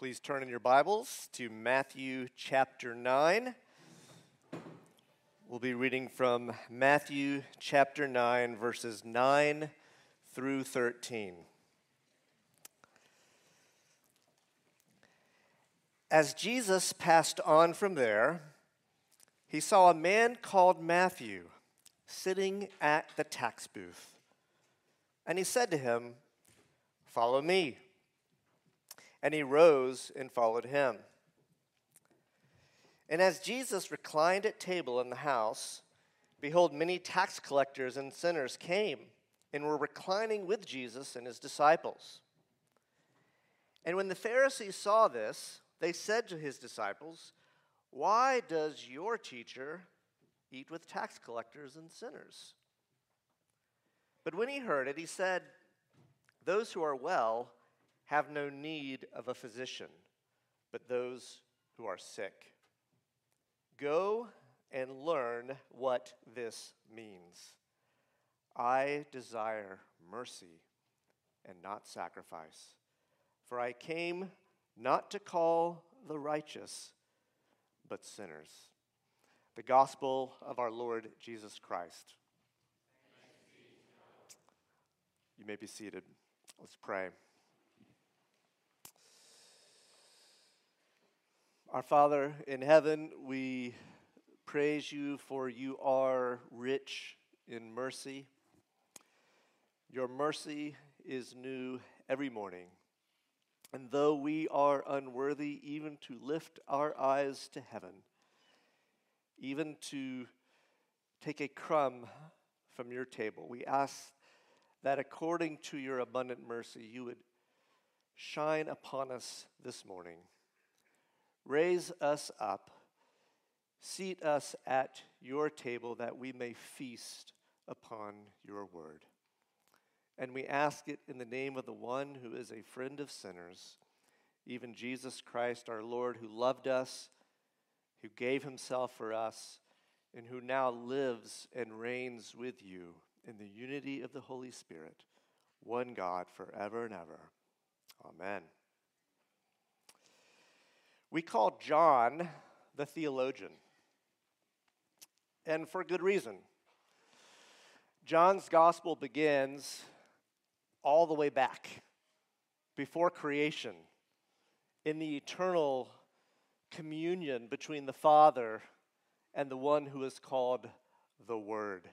Please turn in your Bibles to Matthew chapter 9. We'll be reading from Matthew chapter 9, verses 9 through 13. As Jesus passed on from there, he saw a man called Matthew sitting at the tax booth. And he said to him, "Follow me." And he rose and followed him. And as Jesus reclined at table in the house, behold, many tax collectors and sinners came and were reclining with Jesus and his disciples. And when the Pharisees saw this, they said to his disciples, "Why does your teacher eat with tax collectors and sinners?" But when he heard it, he said, "Those who are well have no need of a physician, but those who are sick. Go and learn what this means. I desire mercy and not sacrifice, for I came not to call the righteous, but sinners." The gospel of our Lord Jesus Christ. You may be seated. Let's pray. Our Father in heaven, we praise you, for you are rich in mercy. Your mercy is new every morning. And though we are unworthy even to lift our eyes to heaven, even to take a crumb from your table, we ask that according to your abundant mercy, you would shine upon us this morning. Raise us up, seat us at your table that we may feast upon your word. And we ask it in the name of the one who is a friend of sinners, even Jesus Christ our Lord, who loved us, who gave himself for us, and who now lives and reigns with you in the unity of the Holy Spirit, one God forever and ever. Amen. We call John the theologian, and for good reason. John's gospel begins all the way back, before creation, in the eternal communion between the Father and the one who is called the Word.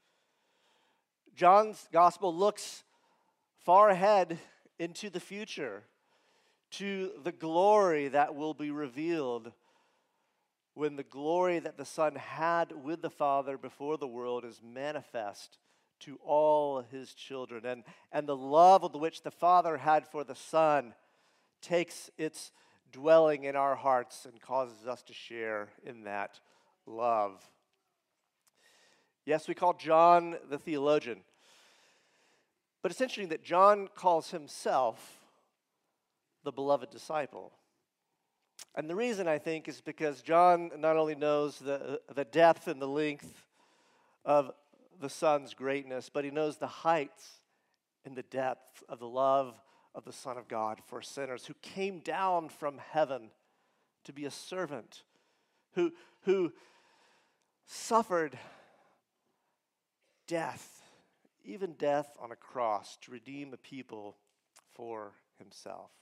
John's gospel looks far ahead into the future, to the glory that will be revealed when the glory that the Son had with the Father before the world is manifest to all his children. And the love with which the Father had for the Son takes its dwelling in our hearts and causes us to share in that love. Yes, we call John the theologian. But it's interesting that John calls himself the beloved disciple. And the reason, I think, is because John not only knows the depth and the length of the Son's greatness, but he knows the heights and the depth of the love of the Son of God for sinners, who came down from heaven to be a servant, who suffered death, even death on a cross, to redeem a people for himself.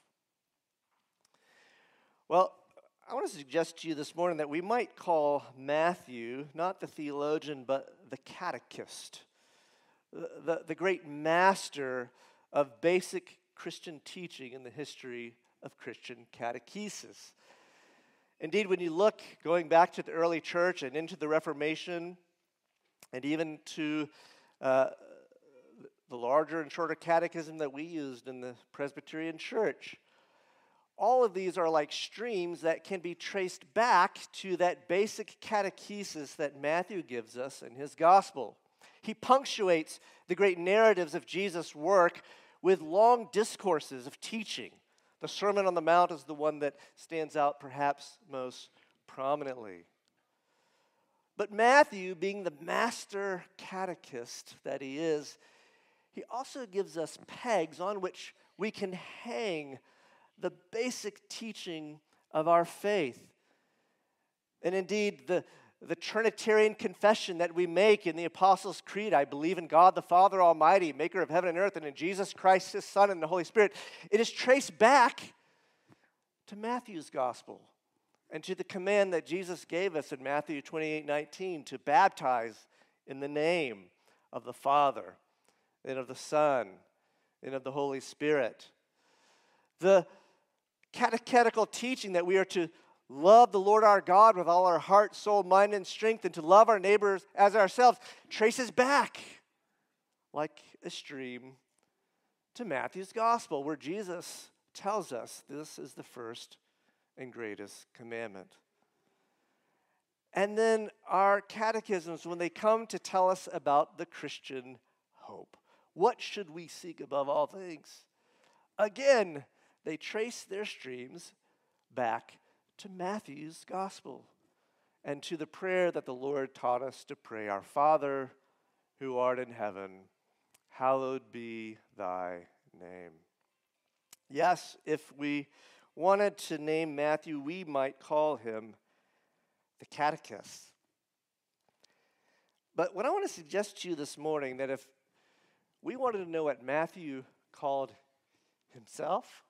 Well, I want to suggest to you this morning that we might call Matthew not the theologian, but the catechist, the great master of basic Christian teaching in the history of Christian catechesis. Indeed, when you look going back to the early church and into the Reformation, and even to the larger and shorter catechism that we used in the Presbyterian Church, all of these are like streams that can be traced back to that basic catechesis that Matthew gives us in his gospel. He punctuates the great narratives of Jesus' work with long discourses of teaching. The Sermon on the Mount is the one that stands out perhaps most prominently. But Matthew, being the master catechist that he is, he also gives us pegs on which we can hang the basic teaching of our faith. And indeed, the Trinitarian confession that we make in the Apostles' Creed, I believe in God the Father Almighty, maker of heaven and earth, and in Jesus Christ, his Son, and the Holy Spirit, it is traced back to Matthew's gospel and to the command that Jesus gave us in Matthew 28:19 to baptize in the name of the Father and of the Son and of the Holy Spirit. The catechetical teaching that we are to love the Lord our God with all our heart, soul, mind, and strength, and to love our neighbors as ourselves traces back like a stream to Matthew's gospel, where Jesus tells us this is the first and greatest commandment. And then our catechisms, when they come to tell us about the Christian hope, what should we seek above all things? Again, they trace their streams back to Matthew's gospel and to the prayer that the Lord taught us to pray. Our Father, who art in heaven, hallowed be thy name. Yes, if we wanted to name Matthew, we might call him the catechist. But what I want to suggest to you this morning, that if we wanted to know what Matthew called himself,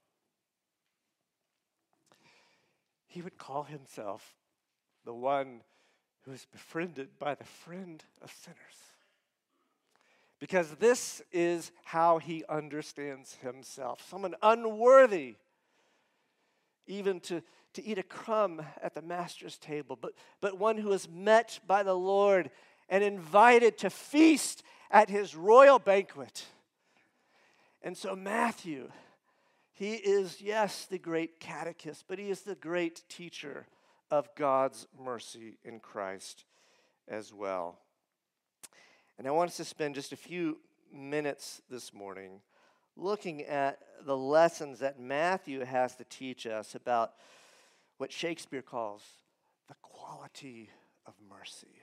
he would call himself the one who is befriended by the friend of sinners. Because this is how he understands himself. Someone unworthy even to eat a crumb at the master's table, but one who is met by the Lord and invited to feast at his royal banquet. And so Matthew, he is, yes, the great catechist, but he is the great teacher of God's mercy in Christ as well. And I want us to spend just a few minutes this morning looking at the lessons that Matthew has to teach us about what Shakespeare calls the quality of mercy.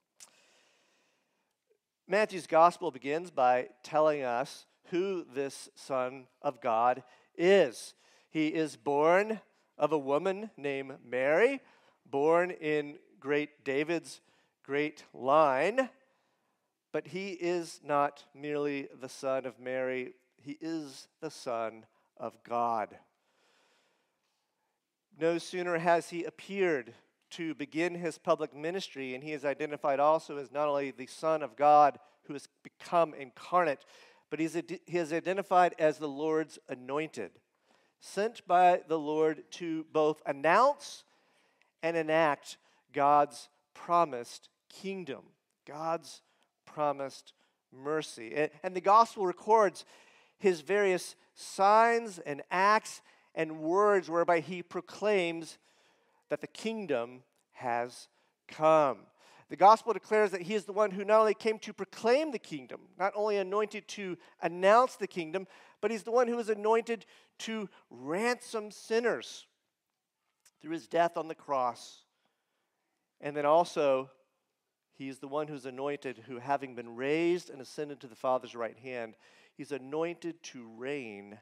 Matthew's gospel begins by telling us who this Son of God is. He is born of a woman named Mary, born in great David's great line, but he is not merely the son of Mary, he is the Son of God. No sooner has he appeared to begin his public ministry, and he is identified also as not only the Son of God who has become incarnate, but he is identified as the Lord's anointed, sent by the Lord to both announce and enact God's promised kingdom, God's promised mercy. And the gospel records his various signs and acts and words whereby he proclaims that the kingdom has come. The gospel declares that he is the one who not only came to proclaim the kingdom, not only anointed to announce the kingdom, but he's the one who is anointed to ransom sinners through his death on the cross. And then also, he's the one who's anointed who, having been raised and ascended to the Father's right hand, he's anointed to reign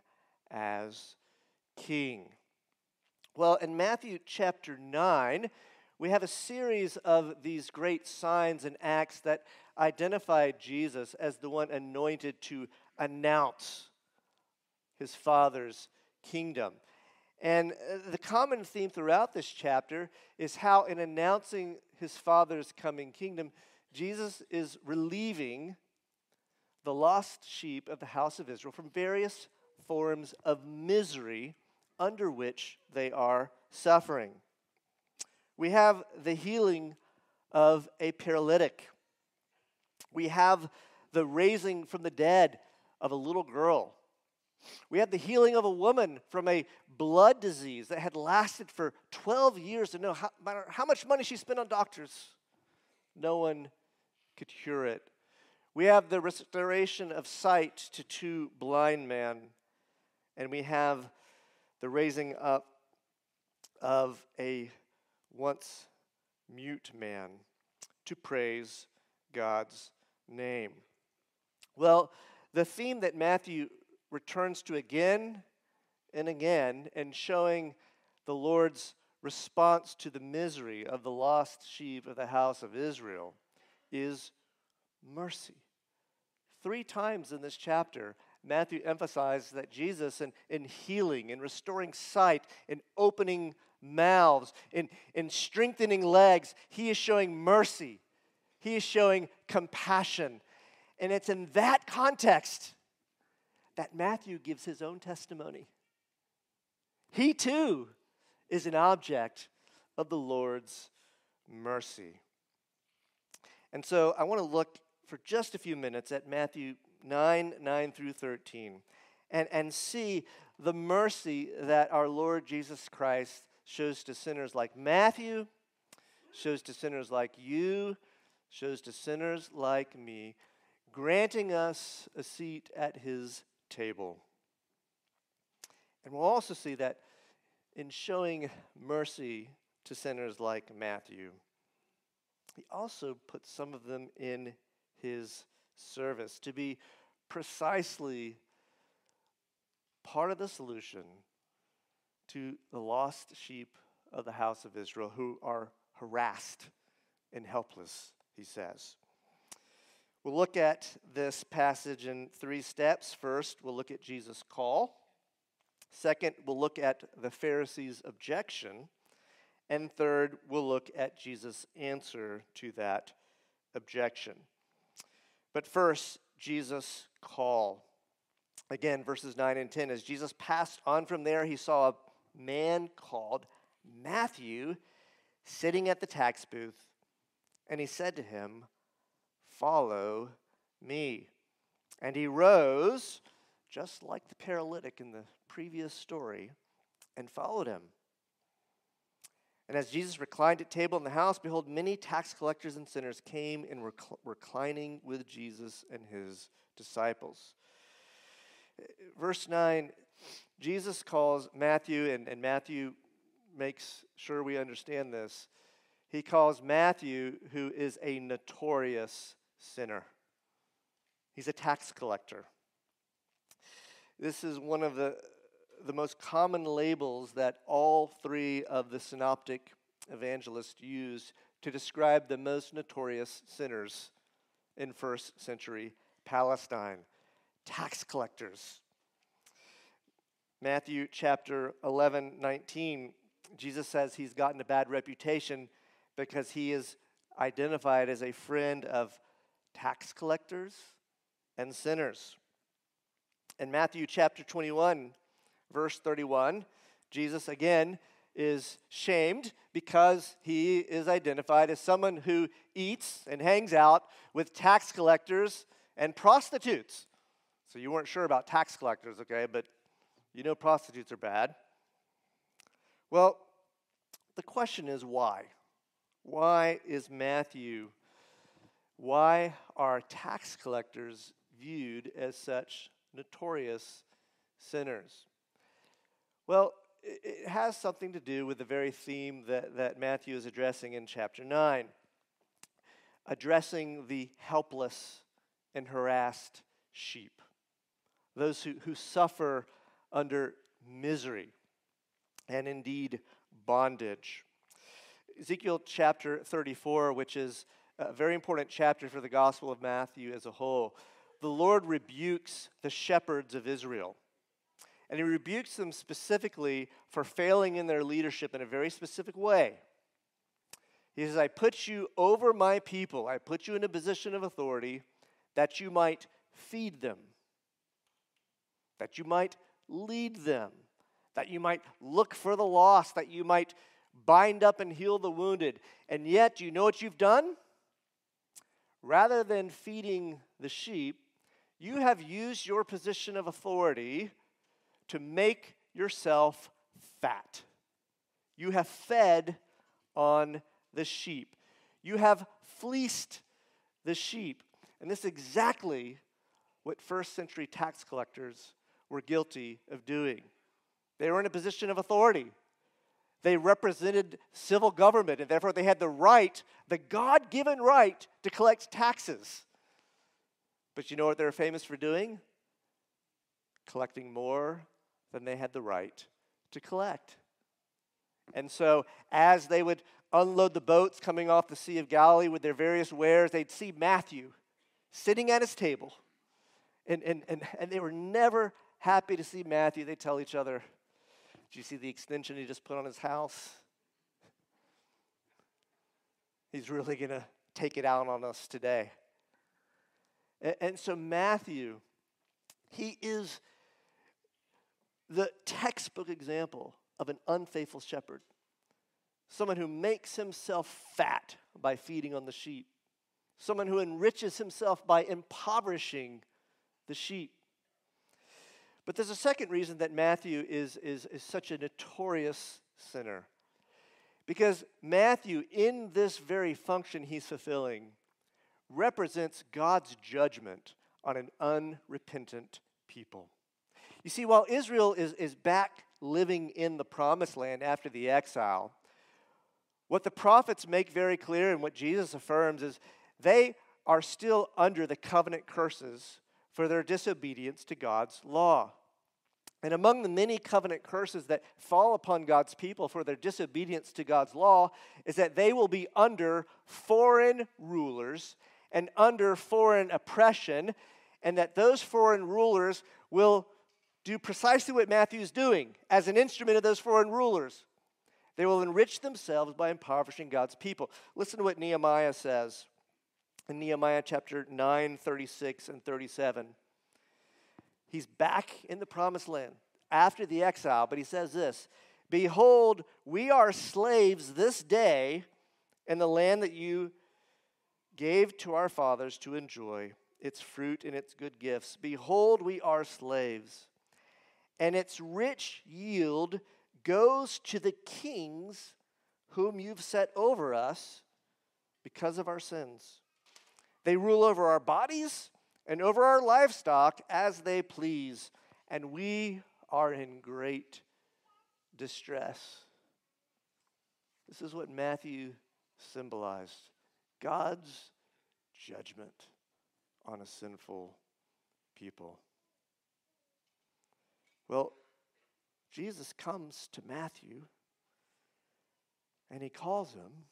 as king. Well, in Matthew chapter 9, we have a series of these great signs and acts that identify Jesus as the one anointed to announce his Father's kingdom. And the common theme throughout this chapter is how, in announcing his Father's coming kingdom, Jesus is relieving the lost sheep of the house of Israel from various forms of misery under which they are suffering. We have the healing of a paralytic. We have the raising from the dead of a little girl. We have the healing of a woman from a blood disease that had lasted for 12 years. And no matter how much money she spent on doctors, no one could cure it. We have the restoration of sight to two blind men. And we have the raising up of a once mute man to praise God's name. Well, the theme that Matthew returns to again and again and showing the Lord's response to the misery of the lost sheep of the house of Israel is mercy. 3 times in this chapter, Matthew emphasizes that Jesus, in healing, in restoring sight, in opening mouths, in strengthening legs, he is showing mercy. He is showing compassion. And it's in that context that Matthew gives his own testimony. He too is an object of the Lord's mercy. And so I want to look for just a few minutes at Matthew 9 through 13, and see the mercy that our Lord Jesus Christ shows to sinners like Matthew, shows to sinners like you, shows to sinners like me, granting us a seat at his table. And we'll also see that in showing mercy to sinners like Matthew, he also puts some of them in his service to be precisely part of the solution to the lost sheep of the house of Israel who are harassed and helpless, he says. We'll look at this passage in 3 steps. First, we'll look at Jesus' call. Second, we'll look at the Pharisees' objection. And third, we'll look at Jesus' answer to that objection. But first, Jesus' call. Again, verses 9 and 10. As Jesus passed on from there, he saw a man called Matthew sitting at the tax booth, and he said to him, "Follow me." And he rose, just like the paralytic in the previous story, and followed him. And as Jesus reclined at table in the house, behold, many tax collectors and sinners came and were reclining with Jesus and his disciples. Verse 9, Jesus calls Matthew, and Matthew makes sure we understand this. He calls Matthew, who is a notorious sinner. He's a tax collector. This is one of the most common labels that all 3 of the synoptic evangelists used to describe the most notorious sinners in first century Palestine. Tax collectors. Matthew chapter 11:19, Jesus says he's gotten a bad reputation because he is identified as a friend of tax collectors and sinners. In Matthew chapter 21, verse 31, Jesus again is shamed because he is identified as someone who eats and hangs out with tax collectors and prostitutes. So you weren't sure about tax collectors, okay, but you know prostitutes are bad. Well, the question is why? Why are tax collectors viewed as such notorious sinners? Well, it has something to do with the very theme that Matthew is addressing in chapter 9, addressing the helpless and harassed sheep, those who suffer under misery and indeed bondage. Ezekiel chapter 34, which is a very important chapter for the Gospel of Matthew as a whole, the Lord rebukes the shepherds of Israel. And he rebukes them specifically for failing in their leadership in a very specific way. He says, I put you over my people. I put you in a position of authority that you might feed them, that you might lead them, that you might look for the lost, that you might bind up and heal the wounded. And yet, do you know what you've done? Rather than feeding the sheep, you have used your position of authority to make yourself fat. You have fed on the sheep. You have fleeced the sheep. And this is exactly what first century tax collectors were guilty of doing. They were in a position of authority. They represented civil government, and therefore they had the right, the God-given right, to collect taxes. But you know what they were famous for doing? Collecting more than they had the right to collect. And so as they would unload the boats coming off the Sea of Galilee with their various wares, they'd see Matthew sitting at his table. And they were never happy to see Matthew. They'd tell each other, "Did you see the extension he just put on his house? He's really going to take it out on us today." And so Matthew, he is the textbook example of an unfaithful shepherd. Someone who makes himself fat by feeding on the sheep. Someone who enriches himself by impoverishing the sheep. But there's a second reason that Matthew is such a notorious sinner. Because Matthew, in this very function he's fulfilling, represents God's judgment on an unrepentant people. You see, while Israel is back living in the promised land after the exile, what the prophets make very clear and what Jesus affirms is they are still under the covenant curses for their disobedience to God's law. And among the many covenant curses that fall upon God's people for their disobedience to God's law is that they will be under foreign rulers and under foreign oppression, and that those foreign rulers will do precisely what Matthew's doing as an instrument of those foreign rulers. They will enrich themselves by impoverishing God's people. Listen to what Nehemiah says in Nehemiah chapter 9, 36 and 37. He's back in the promised land after the exile, but he says this, "Behold, we are slaves this day in the land that you gave to our fathers to enjoy its fruit and its good gifts. Behold, we are slaves, and its rich yield goes to the kings whom you've set over us because of our sins. They rule over our bodies and over our livestock as they please, and we are in great distress." This is what Matthew symbolized: God's judgment on a sinful people. Well, Jesus comes to Matthew, and he calls him,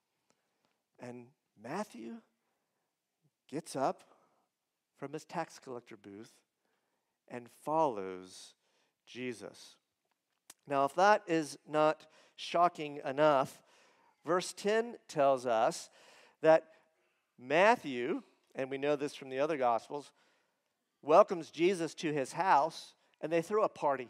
and Matthew gets up from his tax collector booth and follows Jesus. Now, if that is not shocking enough, verse 10 tells us that Matthew, and we know this from the other Gospels, welcomes Jesus to his house, and they throw a party.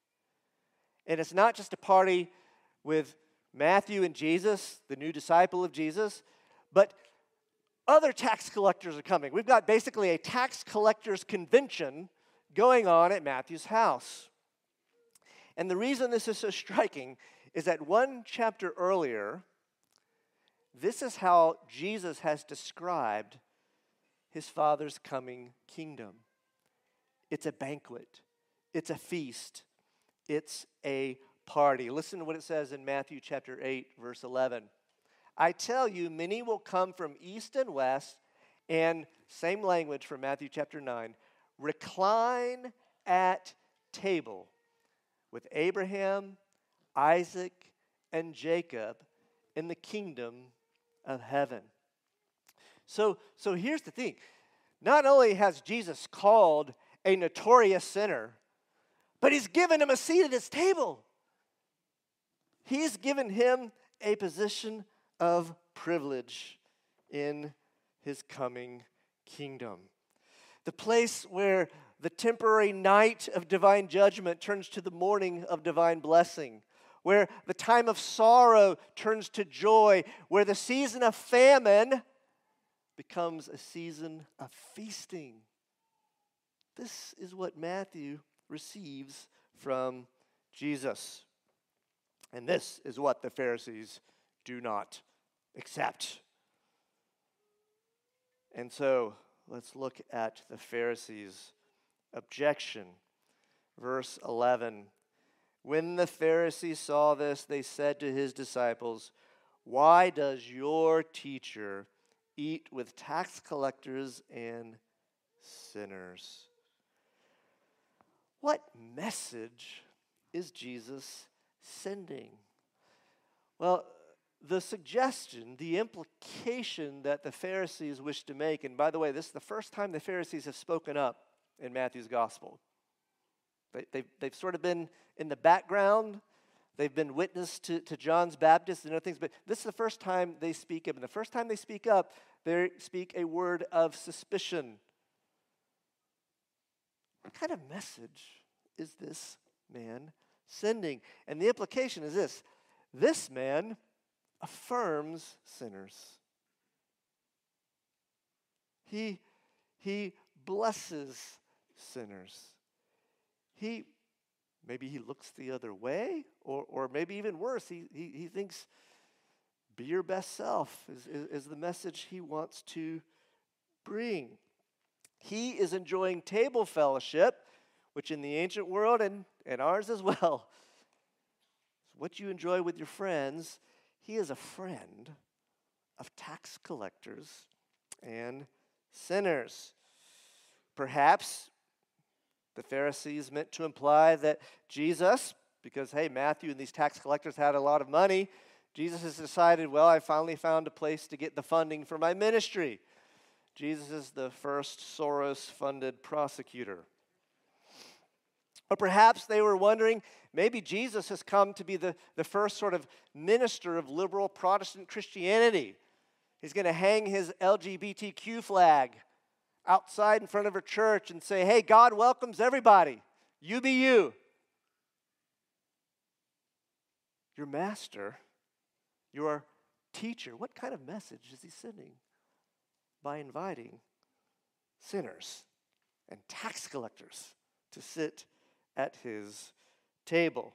And it's not just a party with Matthew and Jesus, the new disciple of Jesus, but other tax collectors are coming. We've got basically a tax collectors convention going on at Matthew's house. And the reason this is so striking is that one chapter earlier, this is how Jesus has described his Father's coming kingdom. It's a banquet. It's a feast. It's a party. Listen to what it says in Matthew chapter 8, verse 11. "I tell you, many will come from east and west," and same language from Matthew chapter 9, "recline at table with Abraham, Isaac, and Jacob in the kingdom of heaven." So here's the thing. Not only has Jesus called a notorious sinner, but he's given him a seat at his table. He's given him a position of privilege in his coming kingdom. The place where the temporary night of divine judgment turns to the morning of divine blessing, where the time of sorrow turns to joy, where the season of famine becomes a season of feasting. This is what Matthew receives from Jesus. And this is what the Pharisees do not accept. And so let's look at the Pharisees' objection. Verse 11. "When the Pharisees saw this, they said to his disciples, 'Why does your teacher eat with tax collectors and sinners?'" What message is Jesus sending? Well, the suggestion, the implication that the Pharisees wish to make, and by the way, this is the first time the Pharisees have spoken up in Matthew's gospel. They've sort of been in the background. They've been witness to John's Baptist and other things, but this is the first time they speak up. And the first time they speak up, they speak a word of suspicion. What kind of message is this man sending? And the implication is this: this man affirms sinners. He blesses sinners. Maybe he looks the other way, or maybe even worse, he thinks be your best self is the message he wants to bring. He is enjoying table fellowship, which in the ancient world and ours as well, what you enjoy with your friends. He is a friend of tax collectors and sinners. Perhaps the Pharisees meant to imply that Jesus, because, hey, Matthew and these tax collectors had a lot of money, Jesus has decided, well, I finally found a place to get the funding for my ministry. Jesus is the first Soros-funded prosecutor. Or perhaps they were wondering, maybe Jesus has come to be the first sort of minister of liberal Protestant Christianity. He's going to hang his LGBTQ flag outside in front of a church and say, hey, God welcomes everybody. You be you. Your master, your teacher, what kind of message is he sending by inviting sinners and tax collectors to sit at his table?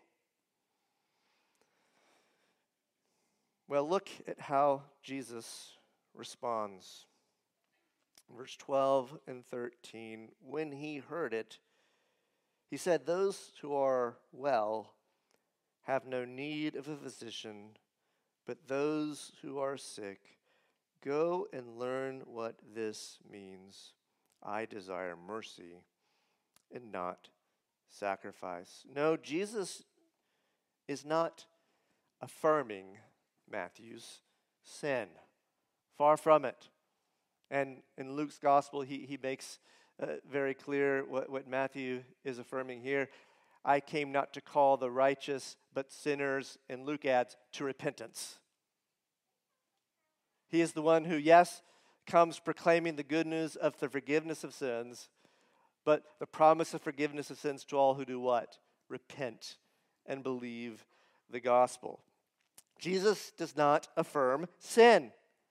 Well, look at how Jesus responds. Verse 12 and 13, when he heard it, he said, those who are well have no need of a physician, but those who are sick. Go and learn what this means. I desire mercy and not sacrifice. No, Jesus is not affirming Matthew's sin. Far from it. And in Luke's gospel, he makes very clear what Matthew is affirming here. I came not to call the righteous, but sinners, and Luke adds, to repentance. He is the one who, yes, comes proclaiming the good news of the forgiveness of sins, but the promise of forgiveness of sins to all who do what? Repent and believe the gospel. Jesus does not affirm sin.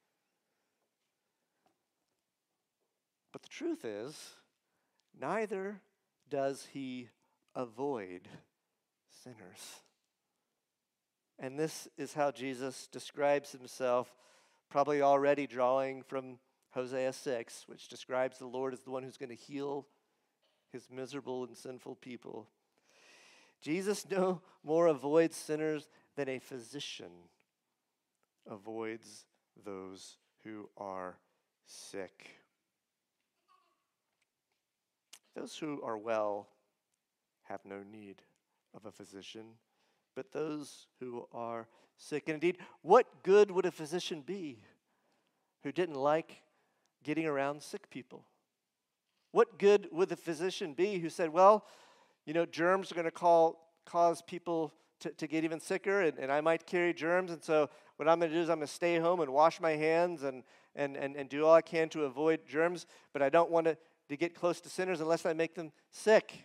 But the truth is, neither does he avoid sinners. And this is how Jesus describes himself, probably already drawing from Hosea 6, which describes the Lord as the one who's going to heal his miserable and sinful people. Jesus no more avoids sinners than a physician avoids those who are sick. Those who are well have no need of a physician, but those who are sick. And indeed, what good would a physician be who didn't like getting around sick people? What good would the physician be who said, well, germs are going to cause people to get even sicker, and I might carry germs, and so what I'm going to do is I'm going to stay home and wash my hands and do all I can to avoid germs, but I don't want to get close to sinners unless I make them sick.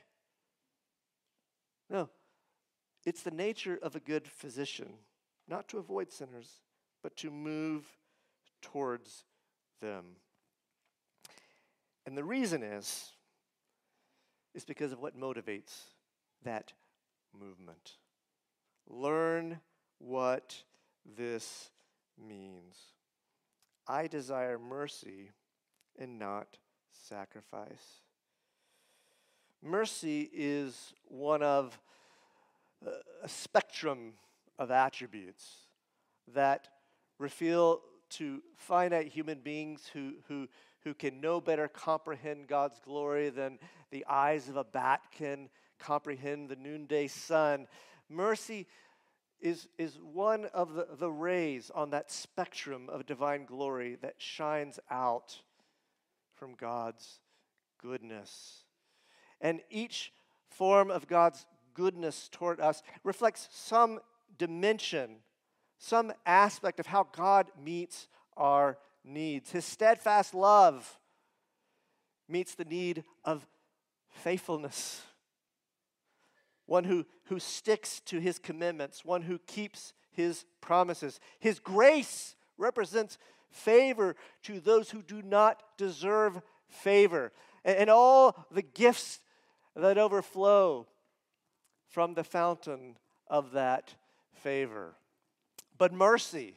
No, it's the nature of a good physician, not to avoid sinners, but to move towards them. And the reason is because of what motivates that movement. Learn what this means. I desire mercy and not sacrifice. Mercy is one of a spectrum of attributes that reveal to finite human beings who can no better comprehend God's glory than the eyes of a bat can comprehend the noonday sun. Mercy is one of the rays on that spectrum of divine glory that shines out from God's goodness. And each form of God's goodness toward us reflects some dimension, some aspect of how God meets our needs. His steadfast love meets the need of faithfulness. One who sticks to his commitments, one who keeps his promises. His grace represents favor to those who do not deserve favor. And all the gifts that overflow from the fountain of that favor. But mercy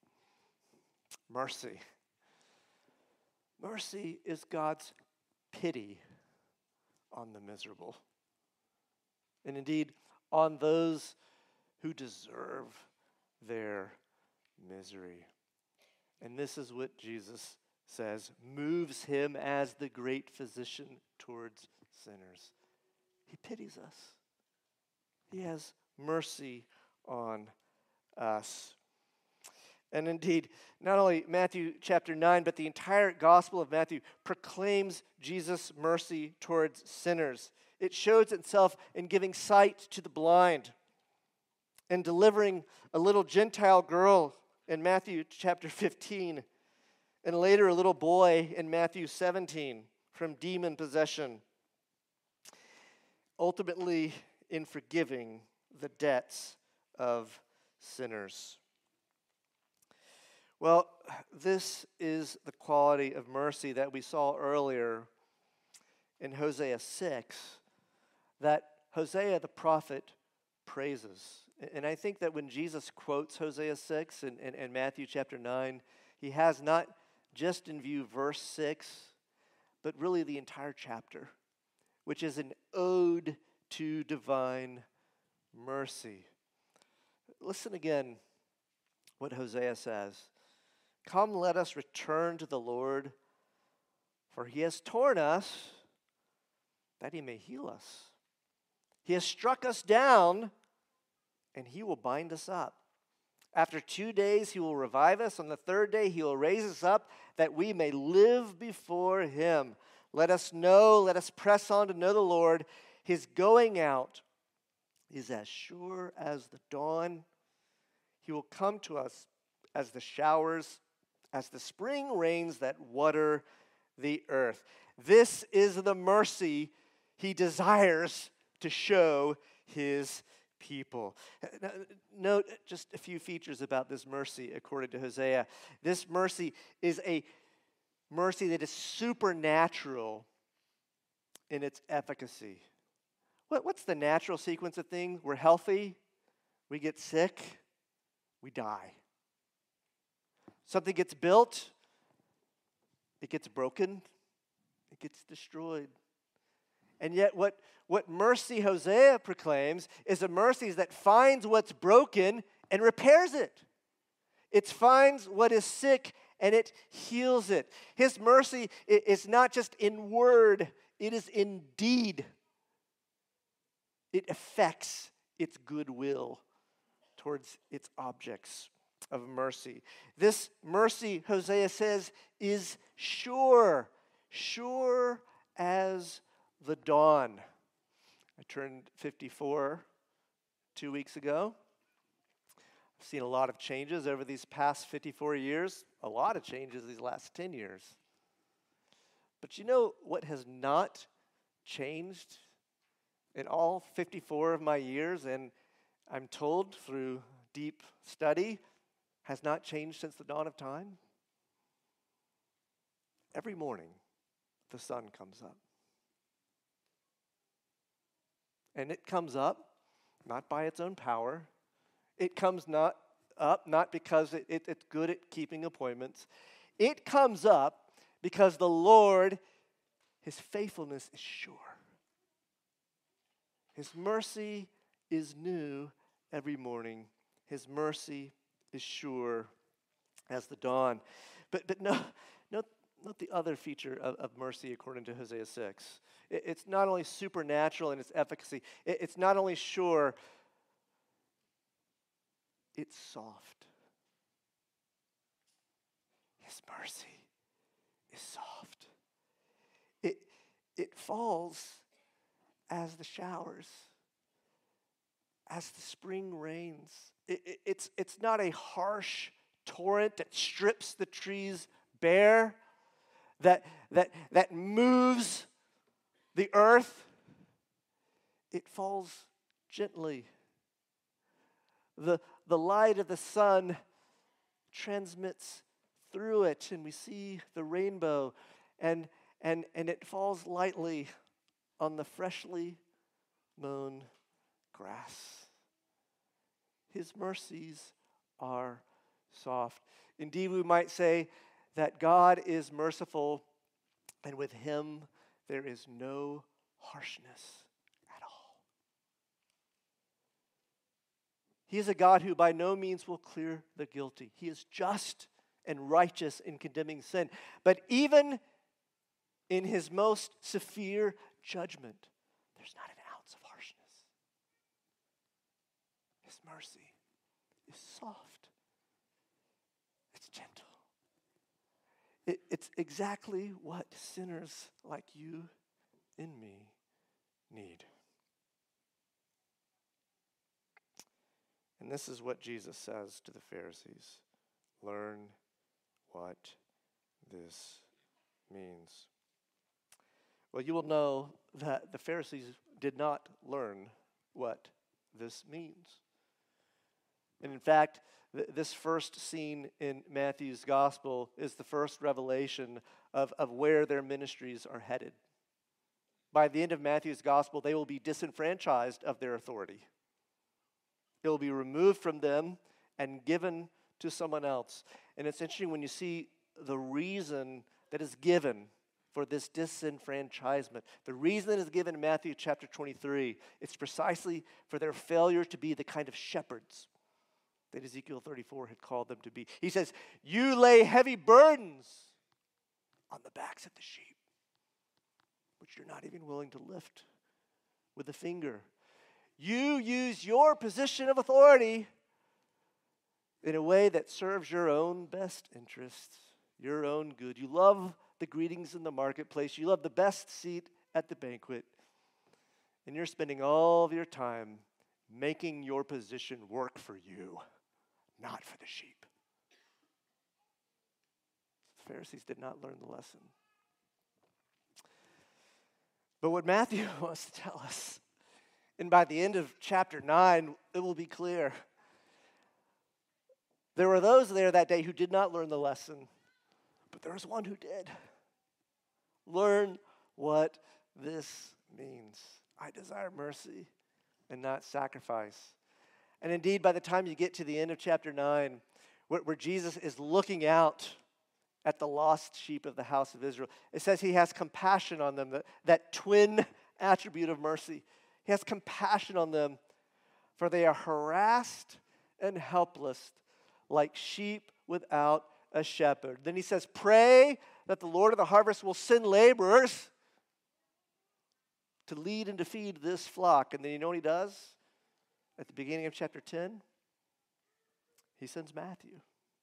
is God's pity on the miserable. And indeed, on those who deserve their misery. And this is what Jesus says moves him as the great physician towards sinners. He pities us. He has mercy on us. And indeed, not only Matthew chapter 9, but the entire Gospel of Matthew proclaims Jesus' mercy towards sinners. It shows itself in giving sight to the blind and delivering a little Gentile girl in Matthew chapter 15, and later a little boy in Matthew 17 from demon possession. Ultimately, in forgiving the debts of sinners. Well, this is the quality of mercy that we saw earlier in Hosea 6, that Hosea the prophet praises. And I think that when Jesus quotes Hosea 6 and Matthew chapter 9, he has not just in view verse 6, but really the entire chapter, which is an ode to divine mercy. Listen again what Hosea says. Come, let us return to the Lord, for he has torn us that he may heal us. He has struck us down, and he will bind us up. After 2 days, he will revive us. On the third day, he will raise us up, that we may live before him. Let us press on to know the Lord. His going out is as sure as the dawn. He will come to us as the showers, as the spring rains that water the earth. This is the mercy he desires to show his people. Now, note just a few features about this mercy according to Hosea. This mercy is a mercy that is supernatural in its efficacy. What's the natural sequence of things? We're healthy, we get sick, we die. Something gets built, it gets broken, it gets destroyed. And yet what mercy Hosea proclaims is a mercy that finds what's broken and repairs it. It finds what is sick and it heals it. His mercy is not just in word, it is in deed. It affects its goodwill towards its objects of mercy. This mercy, Hosea says, is sure as the dawn. I turned 54 2 weeks ago. I've seen a lot of changes over these past 54 years, a lot of changes these last 10 years. But you know what has not changed in all 54 of my years, and I'm told through deep study, has not changed since the dawn of time? Every morning, the sun comes up. And it comes up not by its own power. It comes not because it's good at keeping appointments. It comes up because the Lord, his faithfulness is sure. His mercy is new every morning. His mercy is sure as the dawn. But Note the other feature of mercy according to Hosea 6. It's not only supernatural in its efficacy, it's not only sure, it's soft. His mercy is soft. It falls as the showers, as the spring rains. It's not a harsh torrent that strips the trees bare, that moves the earth. It falls gently. The light of the sun transmits through it, and we see the rainbow, and it falls lightly on the freshly mown grass. His mercies are soft. Indeed, we might say that God is merciful, and with him there is no harshness at all. He is a God who by no means will clear the guilty. He is just and righteous in condemning sin. But even in his most severe judgment, there's not an ounce of harshness. His mercy is soft. It's gentle. It's exactly what sinners like you and me need. And this is what Jesus says to the Pharisees. Learn what this means. Well, you will know that the Pharisees did not learn what this means. And in fact, this first scene in Matthew's gospel is the first revelation of where their ministries are headed. By the end of Matthew's gospel, they will be disenfranchised of their authority. It will be removed from them and given to someone else. And it's interesting when you see the reason that is given for this disenfranchisement. The reason that is given in Matthew chapter 23, it's precisely for their failure to be the kind of shepherds that Ezekiel 34 had called them to be. He says, you lay heavy burdens on the backs of the sheep, which you're not even willing to lift with a finger. You use your position of authority in a way that serves your own best interests, your own good. You love the greetings in the marketplace. You love the best seat at the banquet. And you're spending all of your time making your position work for you, not for the sheep. The Pharisees did not learn the lesson. But what Matthew wants to tell us, and by the end of chapter 9, it will be clear. There were those there that day who did not learn the lesson, but there was one who did. Learn what this means. I desire mercy and not sacrifice. And indeed, by the time you get to the end of chapter 9, where Jesus is looking out at the lost sheep of the house of Israel, it says he has compassion on them, that twin attribute of mercy. He has compassion on them, for they are harassed and helpless, like sheep without a shepherd. Then he says, pray that the Lord of the harvest will send laborers to lead and to feed this flock. And then you know what he does? At the beginning of chapter 10, he sends Matthew.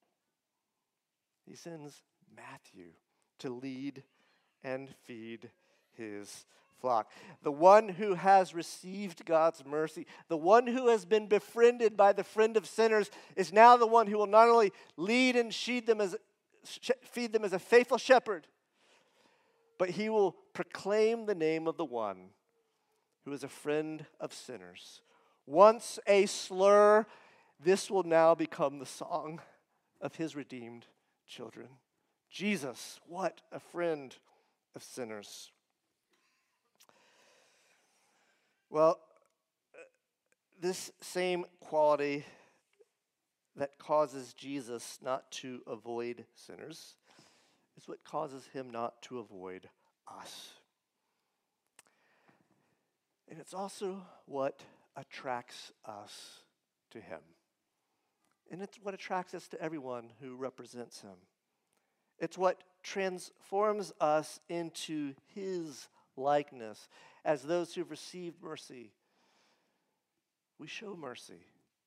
He sends Matthew to lead and feed his flock. The one who has received God's mercy, the one who has been befriended by the friend of sinners, is now the one who will not only lead and feed them as a faithful shepherd, but he will proclaim the name of the one who is a friend of sinners. Once a slur, this will now become the song of his redeemed children. Jesus, what a friend of sinners. Well, this same quality that causes Jesus not to avoid sinners is what causes him not to avoid us. And it's also what attracts us to him. And it's what attracts us to everyone who represents him. It's what transforms us into his likeness. As those who've received mercy, we show mercy.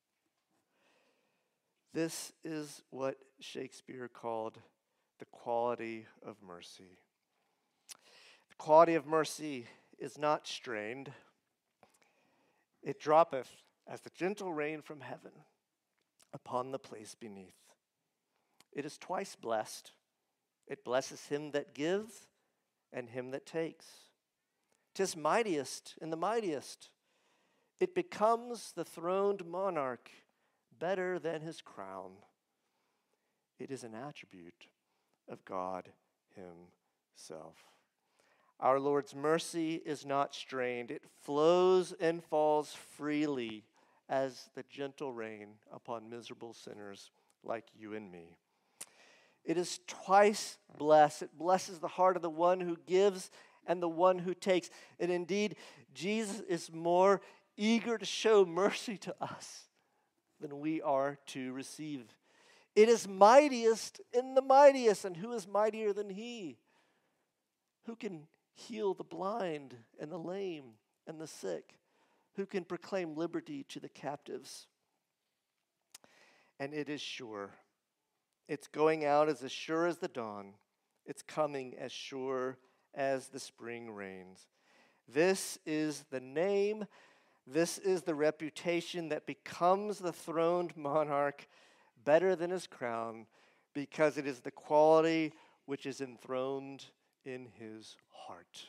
This is what Shakespeare called the quality of mercy. The quality of mercy is not strained. It droppeth as the gentle rain from heaven upon the place beneath. It is twice blessed. It blesses him that gives and him that takes. 'Tis mightiest in the mightiest. It becomes the throned monarch better than his crown. It is an attribute of God himself. Our Lord's mercy is not strained. It flows and falls freely as the gentle rain upon miserable sinners like you and me. It is twice blessed. It blesses the heart of the one who gives and the one who takes. And indeed, Jesus is more eager to show mercy to us than we are to receive. It is mightiest in the mightiest. And who is mightier than he? Who can heal the blind and the lame and the sick? Who can proclaim liberty to the captives? And it is sure. It's going out as sure as the dawn. It's coming as sure as the spring rains. This is the name, this is the reputation that becomes the throned monarch better than his crown, because it is the quality which is enthroned in his heart.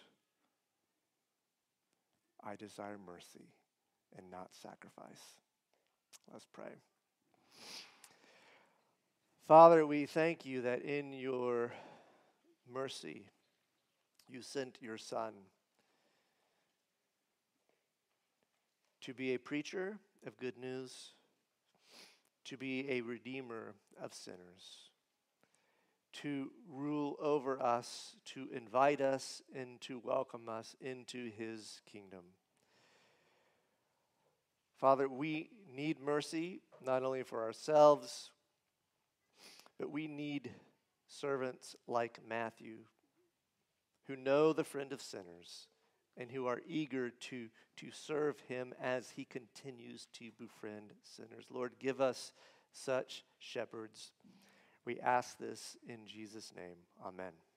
I desire mercy and not sacrifice. Let's pray. Father, we thank you that in your mercy you sent your Son to be a preacher of good news, to be a redeemer of sinners, to rule over us, to invite us, and to welcome us into his kingdom. Father, we need mercy, not only for ourselves, but we need servants like Matthew, who know the friend of sinners and who are eager to serve him as he continues to befriend sinners. Lord, give us such shepherds. We ask this in Jesus' name. Amen.